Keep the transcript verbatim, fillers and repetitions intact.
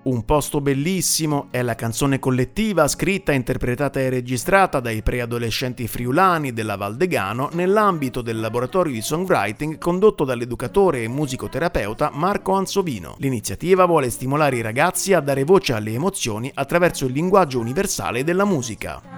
Un posto bellissimo è la canzone collettiva scritta, interpretata e registrata dai preadolescenti friulani della Val Degano nell'ambito del laboratorio di songwriting condotto dall'educatore e musicoterapeuta Marco Ansovino. L'iniziativa vuole stimolare i ragazzi a dare voce alle emozioni attraverso il linguaggio universale della musica.